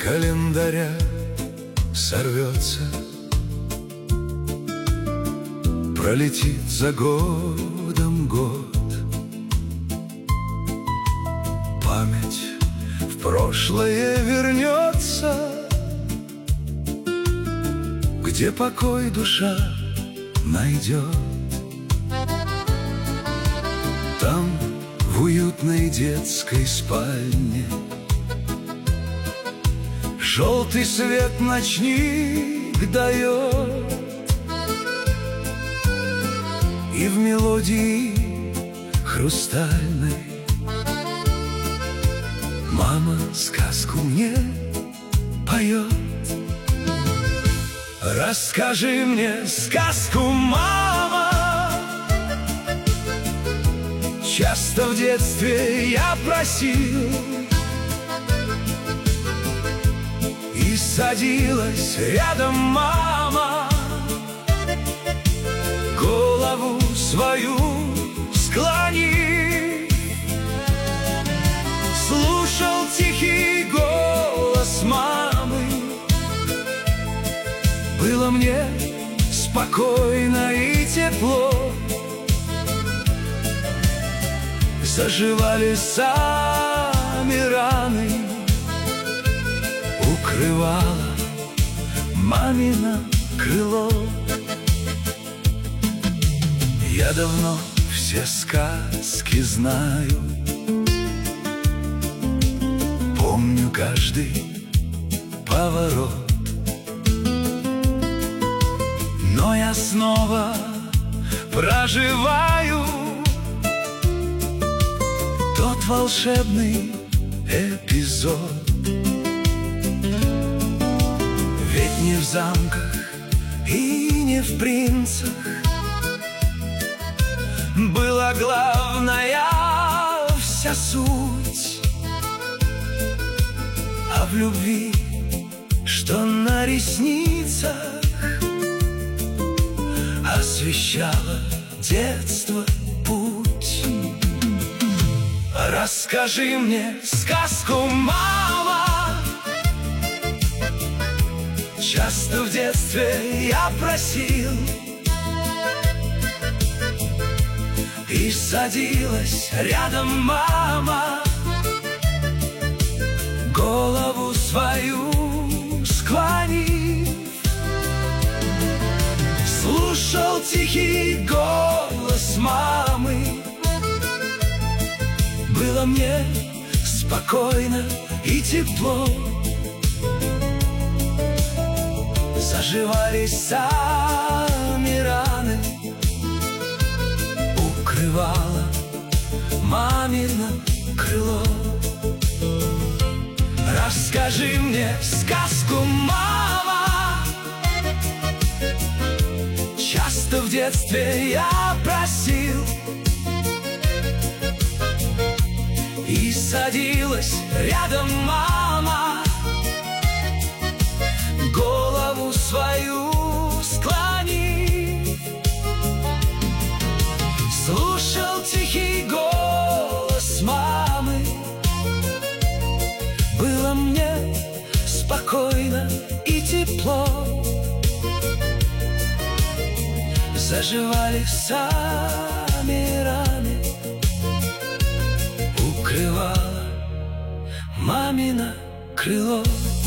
календаря сорвется, пролетит за годом год. Память в прошлое вернется, где покой душа найдет. Там, в уютной детской спальне, желтый свет ночник дает, и в мелодии хрустальной мама сказку мне поет. Расскажи мне сказку, мама. Часто в детстве я просил, и садилась рядом мама, голову свою склонив. Слушал тихий голос мамы, было мне спокойно и тепло. Заживали сами раны, укрывало мамино крыло. Я давно все сказки знаю, помню каждый поворот. Но я снова проживаю тот волшебный эпизод. Ведь не в замках и не в принцах была главная вся суть, а в любви, что на ресницах освещало детство путь. Расскажи мне сказку, мама. Часто в детстве я просил, и садилась рядом мама, голову свою склонив. Слушал тихий голос мамы, было мне спокойно и тепло. Заживали сами раны, укрывало мамино крыло. Расскажи мне сказку, мама. Часто в детстве я просил, и садилась рядом мама, голову свою склонив. Слушал тихий голос мамы, было мне спокойно и тепло. Заживали сами раны, укрывало мамино крыло.